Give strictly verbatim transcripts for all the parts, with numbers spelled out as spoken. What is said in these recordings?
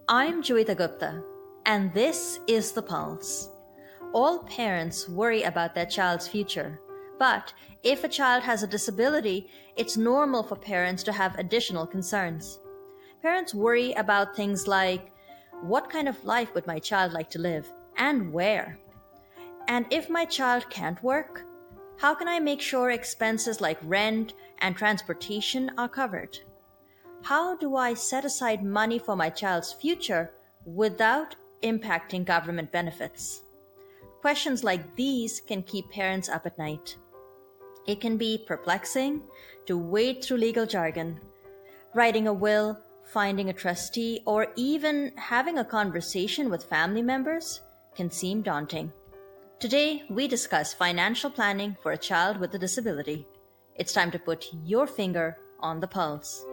I'm Joeita Gupta, and this is The Pulse. All parents worry about their child's future, but if a child has a disability, it's normal for parents to have additional concerns. Parents worry about things like, what kind of life would my child like to live, and where? And if my child can't work, how can I make sure expenses like rent and transportation are covered? How do I set aside money for my child's future without impacting government benefits? Questions like these can keep parents up at night. It can be perplexing to wade through legal jargon. Writing a will, finding a trustee, or even having a conversation with family members can seem daunting. Today, we discuss financial planning for a child with a disability. It's time to put your finger on the pulse.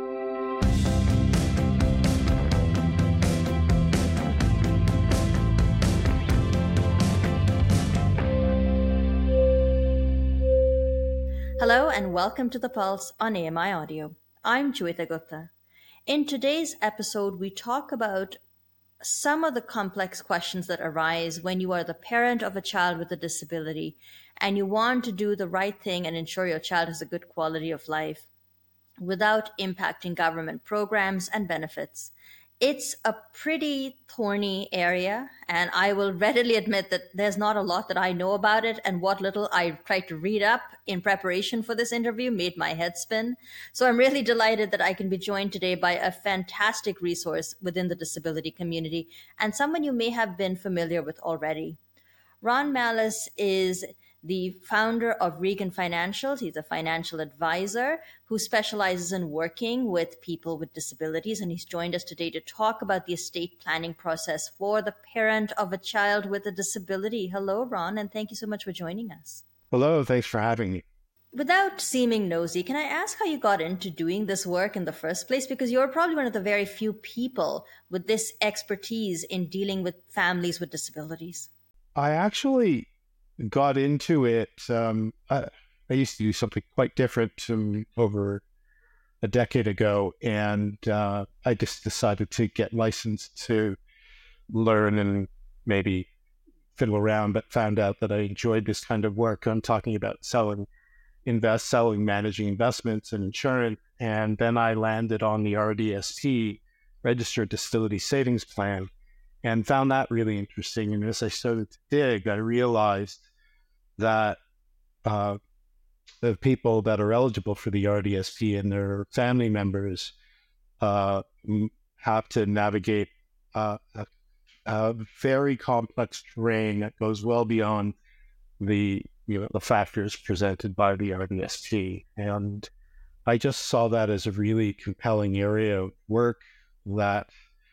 Hello and welcome to The Pulse on A M I Audio. I'm Joeita Gupta. In today's episode, we talk about some of the complex questions that arise when you are the parent of a child with a disability and you want to do the right thing and ensure your child has a good quality of life without impacting government programs and benefits. It's a pretty thorny area, and I will readily admit that there's not a lot that I know about it, and what little I tried to read up in preparation for this interview made my head spin. So I'm really delighted that I can be joined today by a fantastic resource within the disability community and someone you may have been familiar with already. Ron Malice is the founder of Regan Financials. He's a financial advisor who specializes in working with people with disabilities. And he's joined us today to talk about the estate planning process for the parent of a child with a disability. Hello, Ron, and thank you so much for joining us. Hello, thanks for having me. Without seeming nosy, can I ask how you got into doing this work in the first place? Because you're probably one of the very few people with this expertise in dealing with families with disabilities. I actually got into it. Um, I, I used to do something quite different um, over a decade ago, and uh, I just decided to get licensed to learn and maybe fiddle around, but found out that I enjoyed this kind of work. I'm talking about selling, invest, selling, managing investments and insurance, and then I landed on the R D S P, Registered Disability Savings Plan, and found that really interesting. And as I started to dig, I realized that uh, the people that are eligible for the R D S P and their family members uh, have to navigate uh, a, a very complex terrain that goes well beyond the you know the factors presented by the R D S P. And I just saw that as a really compelling area of work that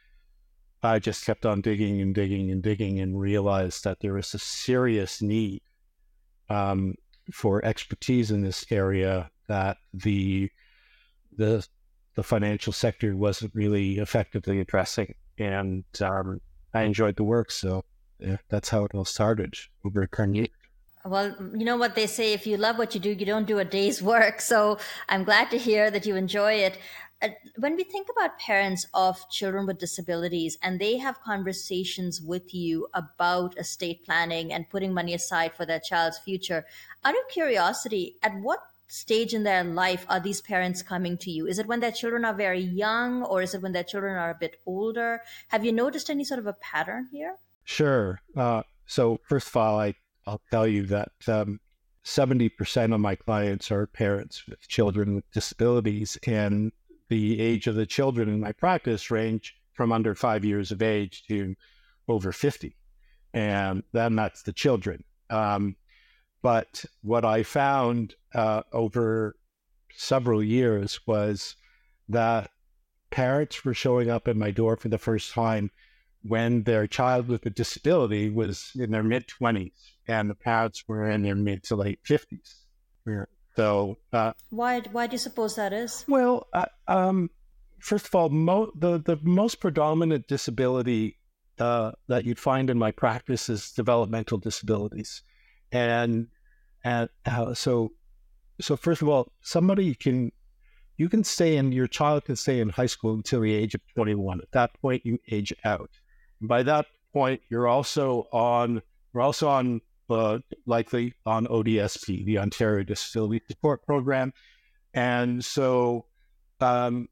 I just kept on digging and digging and digging and realized that there was a serious need um, for expertise in this area that the the the financial sector wasn't really effectively addressing. And um, I enjoyed the work, so yeah, that's how it all started over a current year. Well, you know what they say, if you love what you do, you don't do a day's work. So I'm glad to hear that you enjoy it. Uh, when we think about parents of children with disabilities and they have conversations with you about estate planning and putting money aside for their child's future, out of curiosity, at what stage in their life are these parents coming to you? Is it when their children are very young, or is it when their children are a bit older? Have you noticed any sort of a pattern here? Sure. Uh, so first of all, I, I'll tell you that um, seventy percent of my clients are parents with children with disabilities, and the age of the children in my practice range from under five years of age to over fifty. And then that's the children. Um, but what I found uh, over several years was that parents were showing up at my door for the first time when their child with a disability was in their mid-twenties and the parents were in their mid to late fifties. So, uh, why why do you suppose that is? Well, uh, um, first of all, mo- the the most predominant disability uh, that you'd find in my practice is developmental disabilities, and and uh, so so first of all, somebody can you can stay in, your child can stay in high school until the age of twenty-one. At that point, you age out. And by that point, you're also on, you're also on, uh, likely on O D S P, the Ontario Disability Support Program. And so um,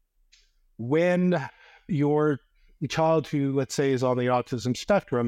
when your child who, let's say, is on the autism spectrum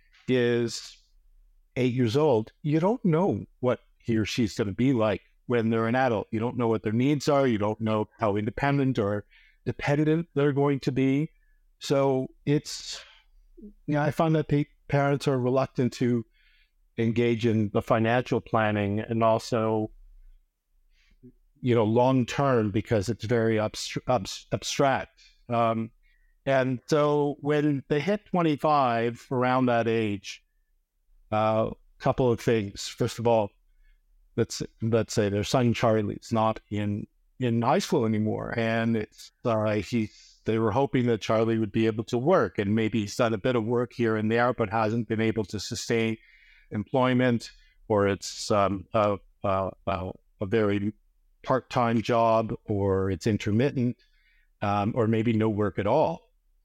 is eight years old, you don't know what he or she's going to be like when they're an adult. You don't know what their needs are. You don't know how independent or dependent they're going to be. So it's, you know, I find that pa- parents are reluctant to engage in the financial planning and also, you know, long-term because it's very abst- abst- abstract. Um, and so when they hit twenty-five, around that age, a uh, couple of things. First of all, let's let's say their son Charlie's not in in high school anymore, and it's uh, he they were hoping that Charlie would be able to work, and maybe he's done a bit of work here and there, but hasn't been able to sustain employment, or it's um, a, a, a very part-time job, or it's intermittent, um, or maybe no work at all.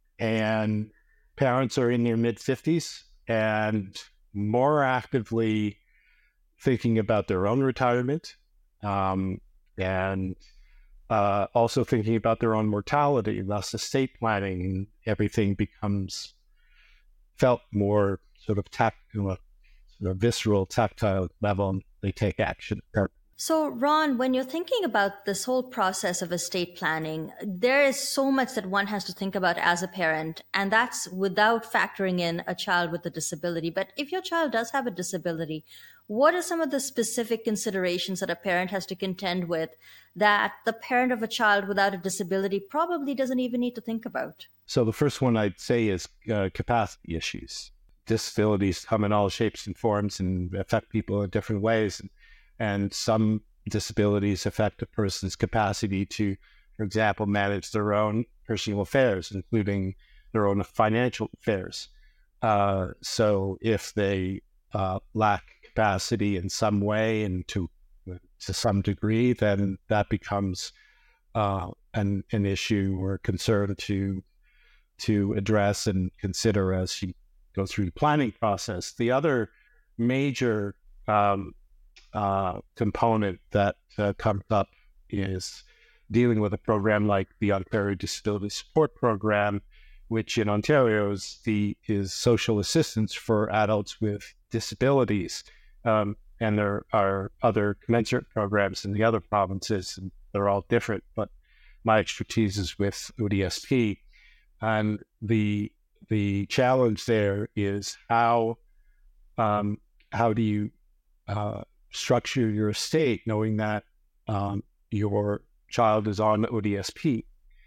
And parents are in their mid-fifties and more actively thinking about their own retirement, um, and uh, also thinking about their own mortality, thus estate planning, and everything becomes felt more sort of tactile, sort of visceral, tactile level, and they take action. So, Ron, when you're thinking about this whole process of estate planning, there is so much that one has to think about as a parent, and that's without factoring in a child with a disability. But if your child does have a disability, what are some of the specific considerations that a parent has to contend with that the parent of a child without a disability probably doesn't even need to think about? So the first one I'd say is uh, capacity issues. Disabilities come in all shapes and forms and affect people in different ways. And some disabilities affect a person's capacity to, for example, manage their own personal affairs, including their own financial affairs. Uh, so if they uh, lack capacity in some way and to to some degree, then that becomes uh, an an issue or concern to to address and consider as you go through the planning process. The other major um, Uh, component that uh, comes up is dealing with a program like the Ontario Disability Support Program, which in Ontario is the is social assistance for adults with disabilities, um, and there are other commensurate programs in the other provinces, and they're all different. But my expertise is with O D S P, and the the challenge there is how um, how do you uh, structure your estate, knowing that um, your child is on O D S P.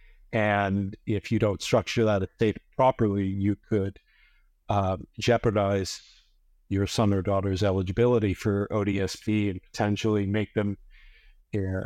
And if you don't structure that estate properly, you could uh, jeopardize your son or daughter's eligibility for O D S P and potentially make them uh,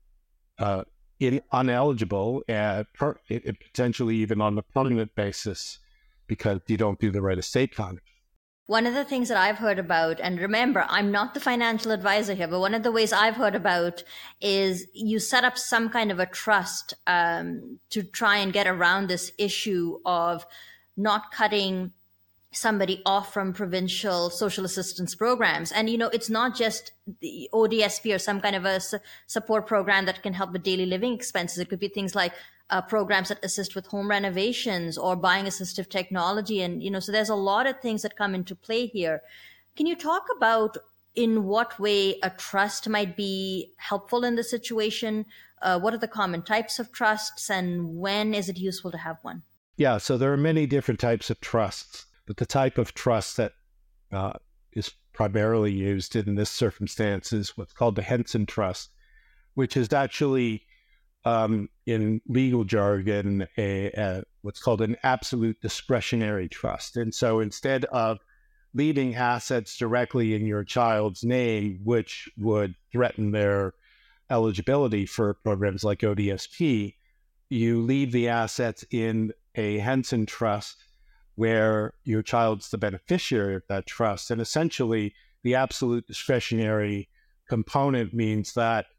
uh, in, uneligible, and per, it, potentially even on a permanent basis because you don't do the right estate planning. One of the things that I've heard about, and remember, I'm not the financial advisor here, but one of the ways I've heard about is you set up some kind of a trust um, to try and get around this issue of not cutting somebody off from provincial social assistance programs. And, you know, it's not just the O D S P or some kind of a su- support program that can help with daily living expenses. It could be things like uh, programs that assist with home renovations or buying assistive technology. And, you know, so there's a lot of things that come into play here. Can you talk about in what way a trust might be helpful in this situation? Uh, what are the common types of trusts, and when is it useful to have one? Yeah, so there are many different types of trusts. But the type of trust that uh, is primarily used in this circumstance is what's called the Henson Trust, which is actually, um, in legal jargon, a, a what's called an absolute discretionary trust. And so instead of leaving assets directly in your child's name, which would threaten their eligibility for programs like O D S P, you leave the assets in a Henson Trust where your child's the beneficiary of that trust. And essentially, the absolute discretionary component means that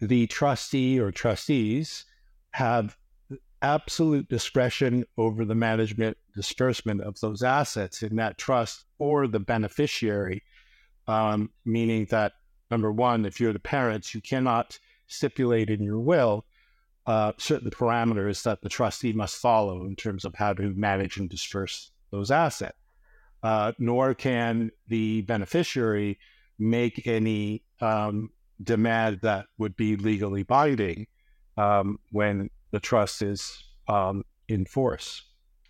the trustee or trustees have absolute discretion over the management disbursement of those assets in that trust or the beneficiary, um, meaning that, number one, if you're the parents, you cannot stipulate in your will uh, certain parameters that the trustee must follow in terms of how to manage and disperse those assets. Uh, nor can the beneficiary make any um, demand that would be legally binding um, when the trust is um, in force.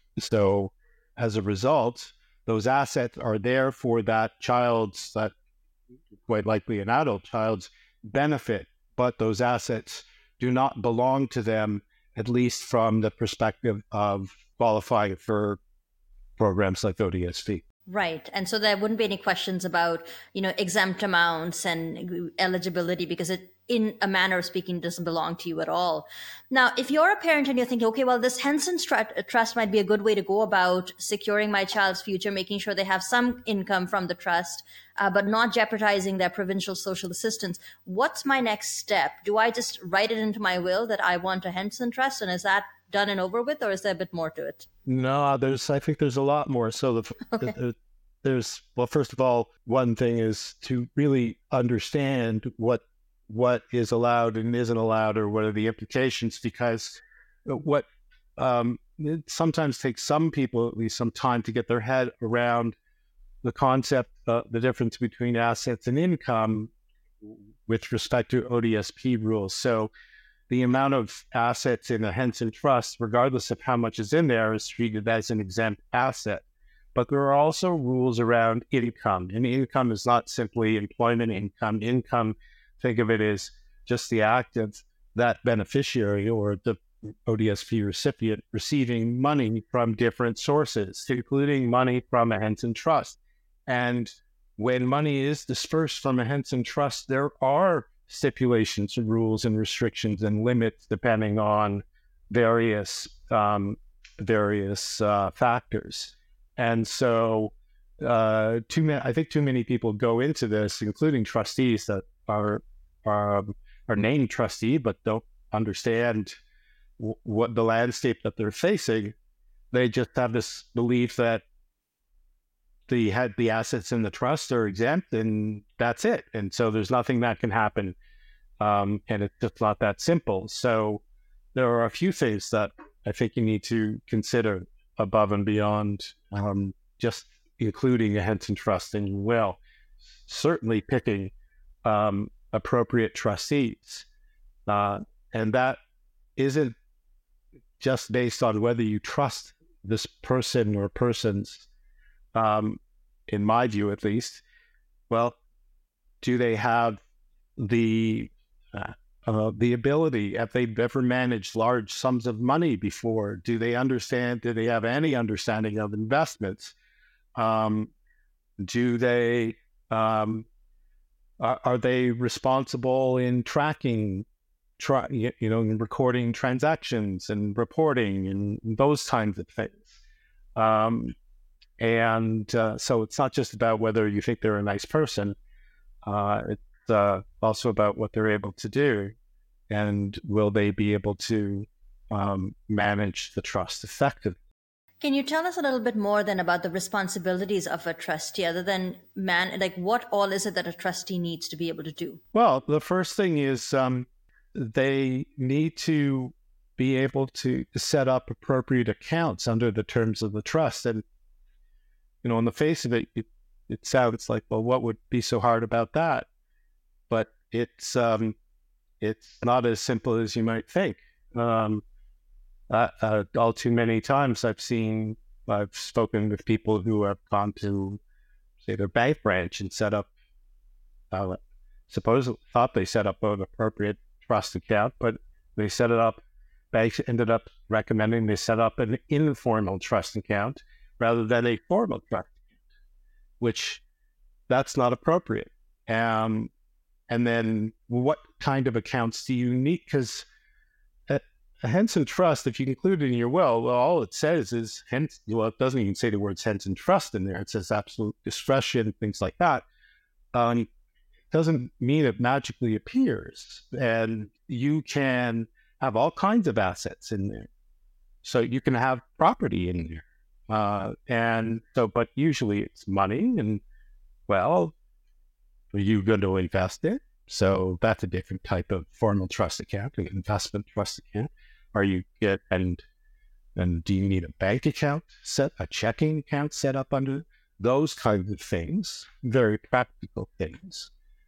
So as a result, those assets are there for that child's, that quite likely an adult child's benefit, but those assets do not belong to them, at least from the perspective of qualifying for programs like O D S P. Right. And so there wouldn't be any questions about, you know, exempt amounts and eligibility, because it, in a manner of speaking, doesn't belong to you at all. Now, if you're a parent and you're thinking, okay, well, this Henson Trust might be a good way to go about securing my child's future, making sure they have some income from the trust, uh, but not jeopardizing their provincial social assistance. What's my next step? Do I just write it into my will that I want a Henson Trust, and is that done and over with, or is there a bit more to it? No, there's, I think there's a lot more. So the, okay. the, there's, well, first of all, one thing is to really understand what, what is allowed and isn't allowed, or what are the implications, because what, um, it sometimes takes some people at least some time to get their head around the concept, uh, the difference between assets and income with respect to O D S P rules. So the amount of assets in a Henson Trust, regardless of how much is in there, is treated as an exempt asset. But there are also rules around income. And income is not simply employment income. Income, think of it as just the act of that beneficiary or the O D S P recipient receiving money from different sources, including money from a Henson Trust. And when money is dispersed from a Henson Trust, there are stipulations and rules and restrictions and limits depending on various um, various uh, factors. And so uh, too many, I think too many people go into this, including trustees that are are, are named trustee but don't understand w- what the landscape that they're facing. They just have this belief that the had the assets in the trust are exempt and that's it. And so there's nothing that can happen. Um, and it's just not that simple. So there are a few things that I think you need to consider above and beyond um, just including a Henson Trust in your will. Certainly picking um, appropriate trustees. Uh, and that isn't just based on whether you trust this person or persons, um, in my view at least. Well, do they have the uh, uh, the ability, if they've ever managed large sums of money before? Do they understand, do they have any understanding of investments? Um, do they, um, are, are they responsible in tracking, tra- you know, in recording transactions and reporting and those kinds of things? Um, and uh, so it's not just about whether you think they're a nice person. Uh, it's uh, also about what they're able to do, and will they be able to um, manage the trust effectively. Can you tell us a little bit more then about the responsibilities of a trustee, other than man, like what all is it that a trustee needs to be able to do? Well, the first thing is um, they need to be able to set up appropriate accounts under the terms of the trust. And, you know, on the face of it, it, it sounds like, well, what would be so hard about that? But it's um, it's not as simple as you might think. Um, uh, uh, all too many times I've seen, I've spoken with people who have gone to, say, their bank branch and set up, uh, supposedly thought they set up an appropriate trust account, but they set it up, banks ended up recommending they set up an informal trust account rather than a formal trust account, which that's not appropriate. Um, and then what kind of accounts do you need? Because a, a Henson Trust, if you include it in your will, well, all it says is, Henson, well, it doesn't even say the words Henson Trust in there. It says absolute discretion, things like that. Um, doesn't mean it magically appears. And you can have all kinds of assets in there. So you can have property in there. Uh, and so, but usually it's money, and well, are you going to invest it? So that's a different type of formal trust account, an investment trust account. Are you get and and do you need a bank account set, a checking account set up under those kinds of things? Very practical things.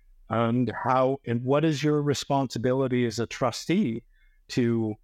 And how and what is your responsibility as a trustee to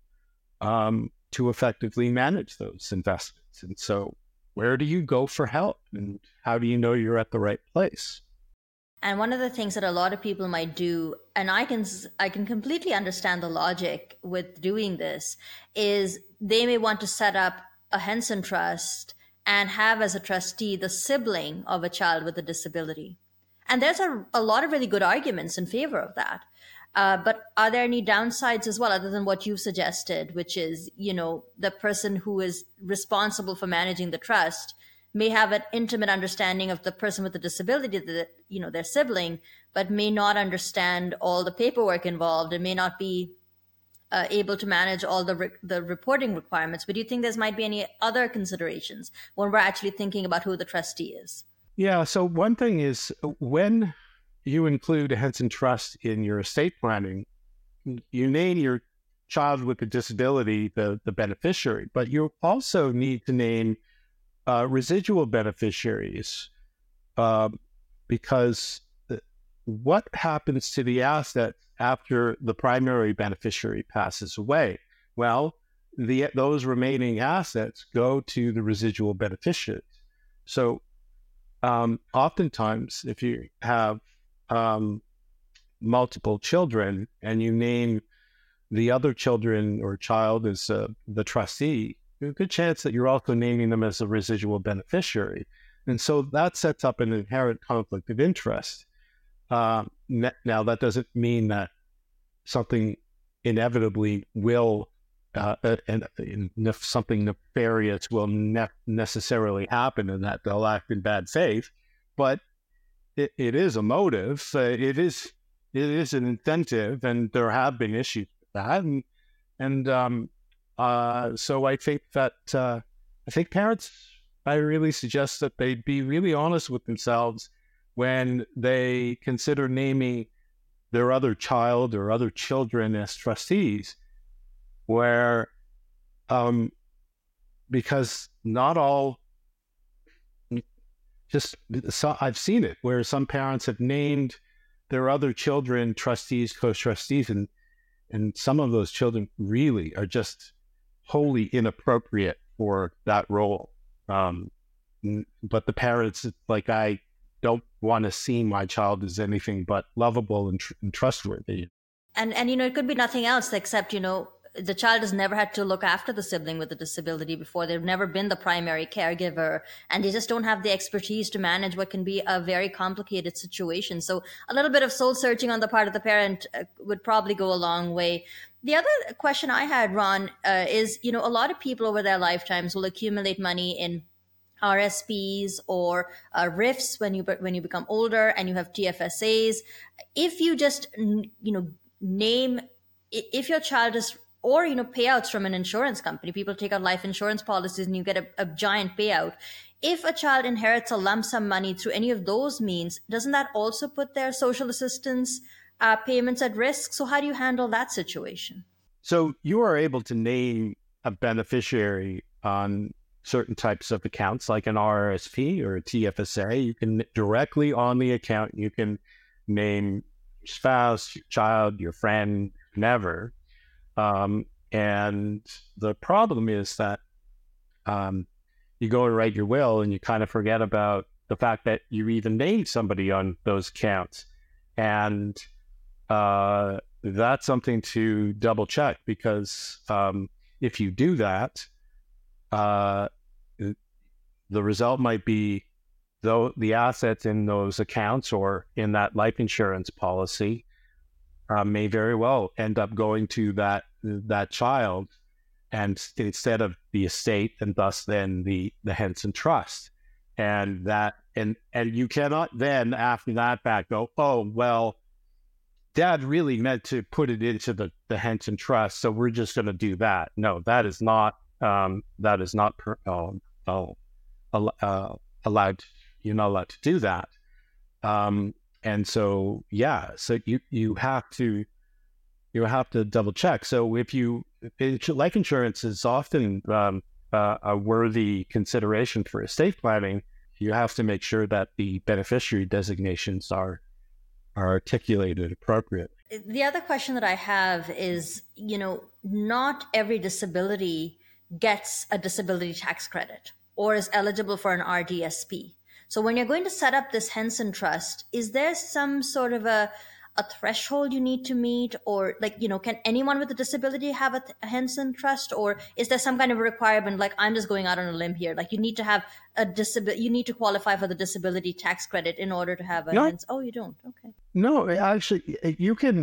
um, to effectively manage those investments? And so, where do you go for help, and how do you know you're at the right place? And one of the things that a lot of people might do, and I can I can completely understand the logic with doing this, is they may want to set up a Henson Trust and have as a trustee the sibling of a child with a disability. And there's a, a lot of really good arguments in favor of that. Uh, but are there any downsides as well, other than what you've suggested, which is, you know, the person who is responsible for managing the trust may have an intimate understanding of the person with the disability, that, you know, their sibling, but may not understand all the paperwork involved and may not be uh, able to manage all the re- the reporting requirements. But do you think there might be any other considerations when we're actually thinking about who the trustee is? Yeah. So one thing is, when you include a Henson Trust in your estate planning, you name your child with a disability the, the beneficiary, but you also need to name Uh, residual beneficiaries, uh, because what happens to the asset after the primary beneficiary passes away? Well, the those remaining assets go to the residual beneficiaries. So um, oftentimes, if you have um, multiple children and you name the other children or child as uh, the trustee, there's a good chance that you're also naming them as a residual beneficiary. And so that sets up an inherent conflict of interest. Uh, now, that doesn't mean that something inevitably will, uh, and, and something nefarious will ne- necessarily happen, and that they'll act in bad faith, but it, it is a motive. Uh, it is it is an incentive, and there have been issues with that. And, and um, Uh, so I think that, uh, I think parents, I really suggest that they be really honest with themselves when they consider naming their other child or other children as trustees, where, um, because not all, just, so I've seen it where some parents have named their other children trustees, co-trustees, and, and some of those children really are just wholly inappropriate for that role. Um, but the parents, like, I don't want to see my child as anything but lovable and, tr- and trustworthy. And, and, you know, it could be nothing else except, you know, the child has never had to look after the sibling with a disability before. They've never been the primary caregiver, and they just don't have the expertise to manage what can be a very complicated situation. So a little bit of soul searching on the part of the parent uh, would probably go a long way. The other question I had, Ron, uh, is, you know, a lot of people over their lifetimes will accumulate money in R S Ps or uh, R I Fs when you when you become older, and you have T F S As. If you just, you know, name, if your child is, or, you know, payouts from an insurance company, people take out life insurance policies and you get a, a giant payout. If a child inherits a lump sum money through any of those means, doesn't that also put their social assistance uh, payments at risk? So how do you handle that situation? So you are able to name a beneficiary on certain types of accounts, like an R R S P or a T F S A. You can directly on the account, you can name your spouse, your child, your friend, never. Um, and the problem is that um, you go and write your will and you kind of forget about the fact that you even named somebody on those accounts. And uh, that's something to double check, because um, if you do that, uh, the result might be, though the assets in those accounts or in that life insurance policy uh, may very well end up going to that that child, and instead of the estate, and thus then the the Henson Trust. And that, and, and you cannot then after that back go, oh, well, Dad really meant to put it into the, the Henson Trust, so we're just going to do that. No, that is not, um, that is not per, uh, uh, uh, allowed. You're not allowed to do that. Um, and so, yeah, so you, you have to, you have to double check. So if you, life insurance is often um, uh, a worthy consideration for estate planning. You have to make sure that the beneficiary designations are are articulated appropriately. The other question that I have is, you know, not every disability gets a disability tax credit or is eligible for an R D S P. So when you're going to set up this Henson Trust, is there some sort of a a threshold you need to meet, or like, you know, can anyone with a disability have a, a Henson Trust, or is there some kind of a requirement? Like, I'm just going out on a limb here. Like, you need to have a disability, you need to qualify for the disability tax credit in order to have a no, Henson. Oh, you don't. Okay. No, actually, you can.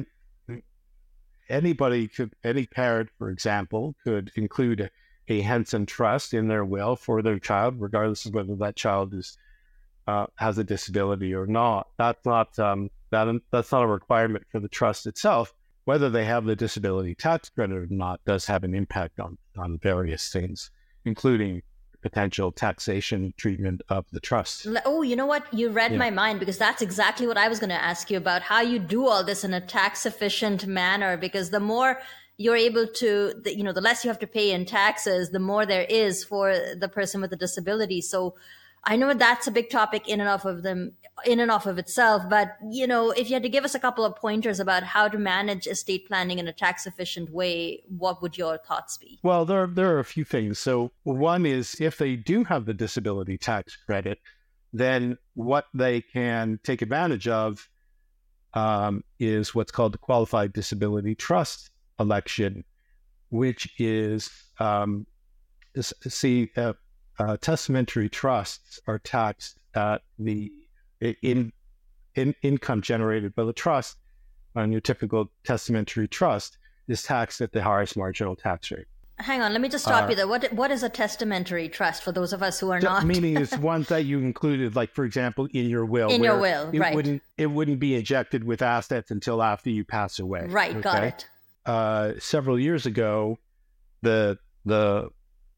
Anybody could, any parent, for example, could include a, a Henson Trust in their will for their child, regardless of whether that child is uh, has a disability or not. That's not um, that that's not a requirement for the trust itself. Whether they have the disability tax credit or not does have an impact on on various things, including potential taxation treatment of the trust. Oh, you know what? You read yeah. my mind, because that's exactly what I was going to ask you about, how you do all this in a tax efficient manner, because the more you're able to, the, you know, the less you have to pay in taxes, the more there is for the person with a disability. So I know that's a big topic in and of of them, in and of of itself. But, you know, if you had to give us a couple of pointers about how to manage estate planning in a tax efficient way, what would your thoughts be? Well, there, there are a few things. So one is, if they do have the disability tax credit, then what they can take advantage of um, is what's called the Qualified Disability Trust election, which is, um, is see, uh, Uh, testamentary trusts are taxed at the in, in income generated by the trust on your typical testamentary trust is taxed at the highest marginal tax rate. Hang on, let me just stop uh, you there. What what is a testamentary trust for those of us who are not? Meaning it's ones that you included, like, for example, in your will. In your will, it right. Wouldn't, it wouldn't be injected with assets until after you pass away. Right, okay? Got it. Uh, several years ago, the the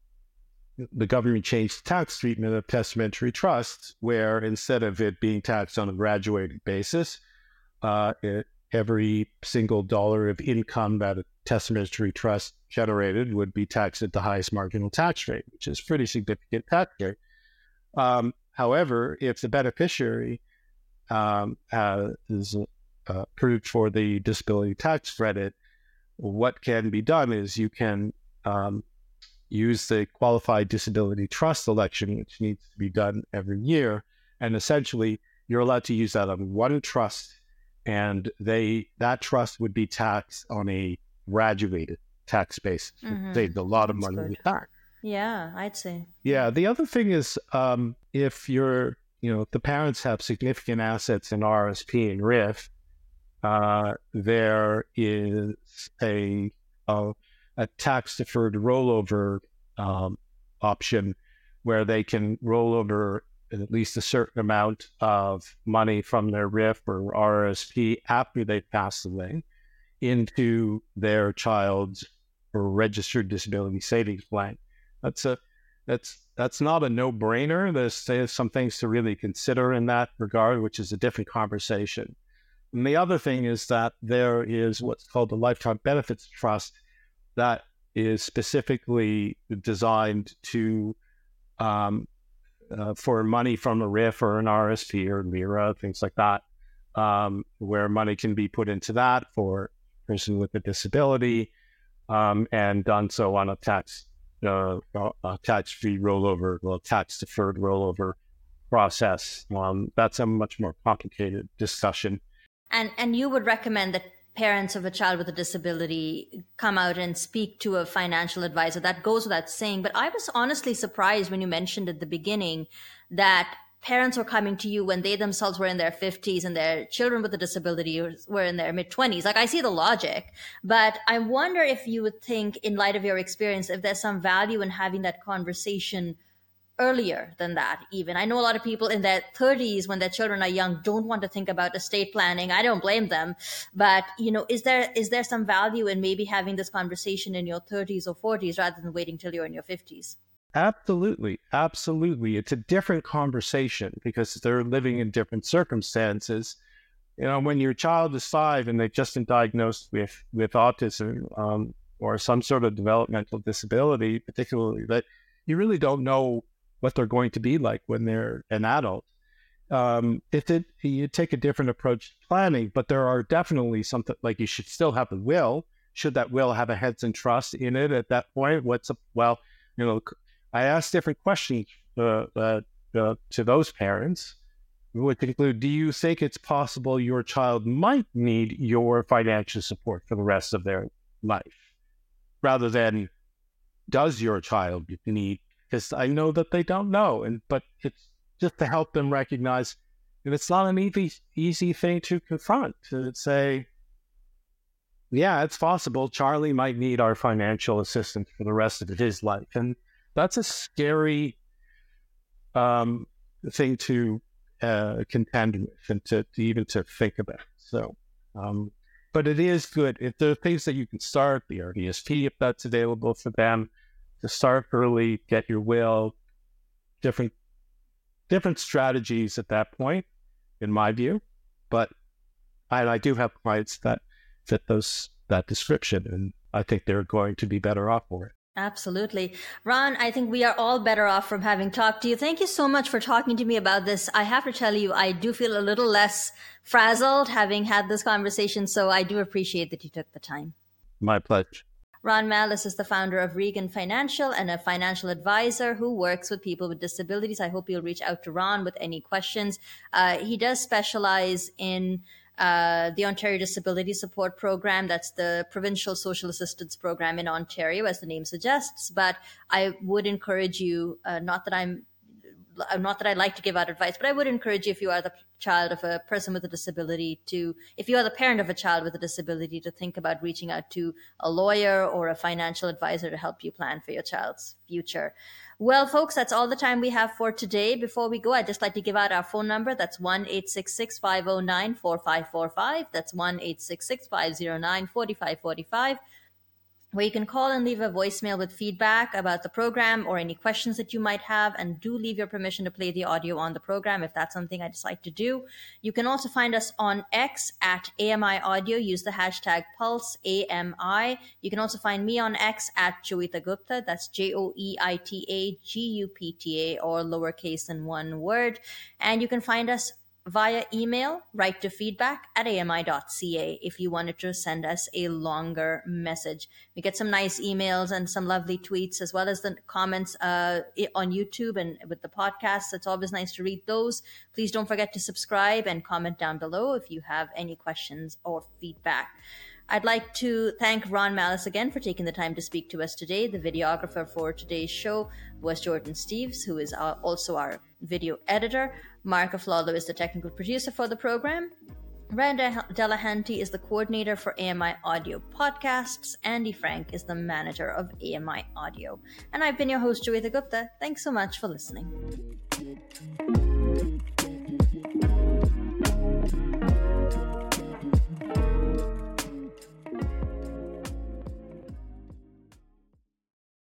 the government changed the tax treatment of testamentary trusts, where instead of it being taxed on a graduated basis, uh, it, every single dollar of income that a testamentary trust generated would be taxed at the highest marginal tax rate, which is pretty significant tax rate. Um, however, if the beneficiary um, uh, is uh, approved for the disability tax credit, what can be done is you can um, use the Qualified Disability Trust election, which needs to be done every year. And essentially, you're allowed to use that on one trust, and they that trust would be taxed on a graduated tax basis. Mm-hmm. Saved a lot of That's money good. with that. Yeah, I'd say. Yeah. The other thing is, um, if you're, you know, if the parents have significant assets in R S P and R I F, uh, there is a, a a tax-deferred rollover um, option where they can roll over at least a certain amount of money from their R I F or R S P after they pass away into their child's or registered disability savings plan. That's a that's that's not a no-brainer. There's, there's some things to really consider in that regard, which is a different conversation. And the other thing is that there is what's called the Lifetime Benefits Trust, that is specifically designed to um, uh, for money from a R I F or an R S P or LIRA, things like that, um, where money can be put into that for a person with a disability, um, and done so on a tax uh, a tax-free rollover, well, tax-deferred rollover process. Um, that's a much more complicated discussion. And and you would recommend that parents of a child with a disability come out and speak to a financial advisor. That goes without saying. But I was honestly surprised when you mentioned at the beginning that parents were coming to you when they themselves were in their fifties and their children with a disability were in their mid-twenties. Like, I see the logic, but I wonder if you would think, in light of your experience, if there's some value in having that conversation earlier than that even. I know a lot of people in their thirties when their children are young don't want to think about estate planning. I don't blame them. But, you know, is there is there some value in maybe having this conversation in your thirties or forties rather than waiting till you're in your fifties? Absolutely. Absolutely. It's a different conversation because they're living in different circumstances. You know, when your child is five and they've just been diagnosed with, with autism um, or some sort of developmental disability, particularly, that you really don't know what they're going to be like when they're an adult. Um, if it, you take a different approach to planning, but there are definitely something like you should still have a will. Should that will have a heads and trust in it at that point? What's a, well, you know, I ask different questions uh, uh, uh, to those parents. We would conclude, do you think it's possible your child might need your financial support for the rest of their life? Rather than, does your child need, because I know that they don't know, and but it's just to help them recognize that it's not an easy, easy thing to confront, to say, yeah, it's possible Charlie might need our financial assistance for the rest of his life. And that's a scary um, thing to uh, contend with and to, to even to think about. So, um, but it is good. If there are things that you can start, the R D S P, if that's available for them, to start early, get your will, different different strategies at that point, in my view. But I, I do have clients that fit those that description, and I think they're going to be better off for it. Absolutely. Ron, I think we are all better off from having talked to you. Thank you so much for talking to me about this. I have to tell you, I do feel a little less frazzled having had this conversation, so I do appreciate that you took the time. My pleasure. Ron Malice is the founder of Regan Financial and a financial advisor who works with people with disabilities. I hope you'll reach out to Ron with any questions. Uh, he does specialize in Uh, the Ontario Disability Support Program. That's the provincial social assistance program in Ontario, as the name suggests. But I would encourage you, uh, not that I'm, not that I like to give out advice, but I would encourage you, if you are the child of a person with a disability, to, if you are the parent of a child with a disability, to think about reaching out to a lawyer or a financial advisor to help you plan for your child's future. Well, folks, that's all the time we have for today. Before we go, I'd just like to give out our phone number. That's one eight six six, five oh nine, four five four five. That's one eight six six, five oh nine, four five four five, where you can call and leave a voicemail with feedback about the program or any questions that you might have. And do leave your permission to play the audio on the program if that's something I decide to do. You can also find us on X at A M I Audio. Use the hashtag Pulse A M I. You can also find me on X at Joeita Gupta. That's J O E I T A G U P T A, or lowercase than one word. And you can find us via email, write to feedback at A M I dot C A if you wanted to send us a longer message. We get some nice emails and some lovely tweets, as well as the comments uh, on YouTube and with the podcast. It's always nice to read those. Please don't forget to subscribe and comment down below if you have any questions or feedback. I'd like to thank Ron Malice again for taking the time to speak to us today. The videographer for today's show was Jordan Steves, who is also our video editor. Mark Aflalo is the technical producer for the program. Randa Delahanty is the coordinator for A M I Audio Podcasts. Andy Frank is the manager of A M I Audio. And I've been your host, Joeita Gupta. Thanks so much for listening.